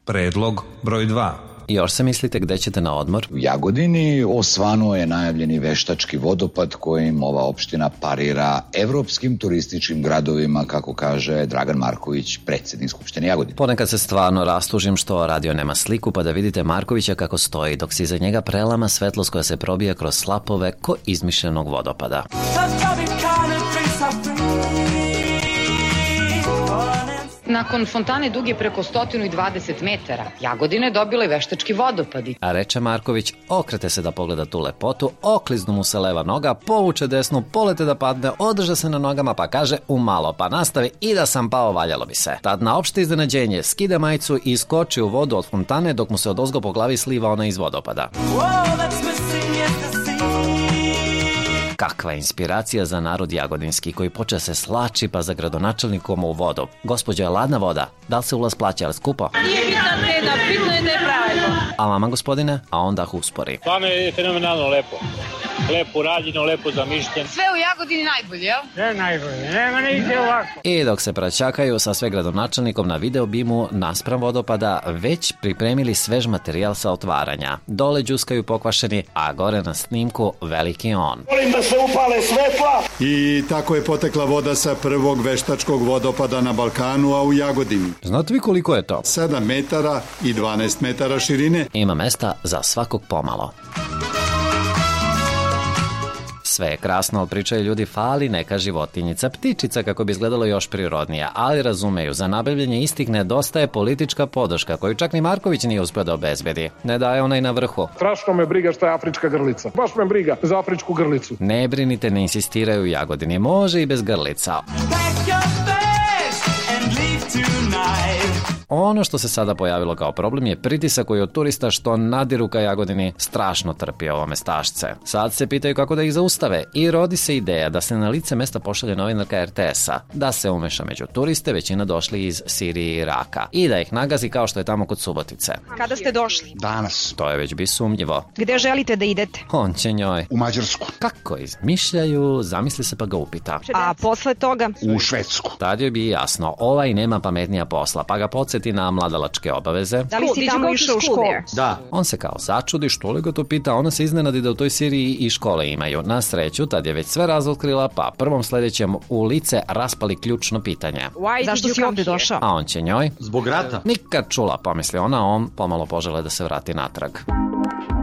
Predlog broj 2. Još se mislite gde ćete na odmor? U Jagodini osvanuo je najavljeni veštački vodopad kojim ova opština parira evropskim turističkim gradovima, kako kaže Dragan Marković, predsjednik Skupštine Jagodine. Ponekad se stvarno rastužim što radio nema sliku pa da vidite Markovića kako stoji, dok se iza njega prelama svetlost koja se probija kroz slapove ko izmišljenog vodopada. Nakon fontane duge preko 120 metara, Jagodina je dobila i veštački vodopad. A reče Marković, okrete se da pogleda tu lepotu, okliznu mu se leva noga, povuče desnu, polete da padne, održe se na nogama pa kaže umalo, pa nastavi i da sam pao valjalo bi se. Tad na opšte iznenađenje skide majicu i skoči u vodu od fontane dok mu se odozgo po glavi sliva ona iz vodopada. Kakva inspiracija za narod jagodinski koji poče se slači pa za gradonačelnikom u vodu. Gospođo, je ladna voda? Da li se ulaz plaća, ali skupo? Nije bitna cena, bitno je da je pravilno. A vama, gospodine? A onda uspori. Stvarno je fenomenalno lepo. Lepo urađeno, lepo zamišljeno. Sve u Jagodini najbolje, jel? Sve najbolje, nema nigde ovako. I dok se praćakaju sa sve gradonačelnikom na video bimu naspram vodopada, već pripremili svež materijal sa otvaranja. Dole đuskaju pokvašeni, a gore na snimku veliki on. Volim da se upale svetla. I tako je potekla voda sa prvog veštačkog vodopada na Balkanu, a u Jagodini. Znate vi koliko je to? 7 metara i 12 metara širine. Ima mesta za svakog pomalo. Sve je krasno, ali pričaju ljudi, fali neka životinjica, ptičica kako bi izgledalo još prirodnija, ali razumeju, za nabavljanje istih nedostaje politička podrška koju čak ni Marković nije uspio da obezbedi. Ne daje onaj na vrhu. Strašno me briga šta je afrička grlica. Baš me briga za afričku grlicu. Ne brinite, ne insistiraju u Jagodini, može i bez grlica. Ono što se sada pojavilo kao problem je pritisak koji od turista što nadiru ka Jagodini strašno trpi ovo mestašce. Sad se pitaju kako da ih zaustave i rodi se ideja da se na lice mesta pošalje novinarka RTS-a, da se umeša među turiste, većina došli iz Sirije i Iraka, i da ih nagazi kao što je tamo kod Subotice. Kada ste došli? Danas. To je već bi sumnjivo. Gde želite da idete? On će njoj. U Mađarsku. Kako izmišljaju, zamisli se pa ga upita. A posle toga? U Švedsku. Tad joj bi jasno, ovaj nema pametnija posla, pa ga podsjeti na mladalačke obaveze. Da li si tamo išao u školu? Da. On se kao začudi, što li ga to pita, ona se iznenadi da u toj Siriji i škole imaju. Na sreću, tad je već sve razotkrila, pa prvom sledećem u lice raspali ključno pitanje. Zašto si ovde došao? A on će njoj. Zbog rata. Nikad čula, pomisli ona, on pomalo požele da se vrati natrag.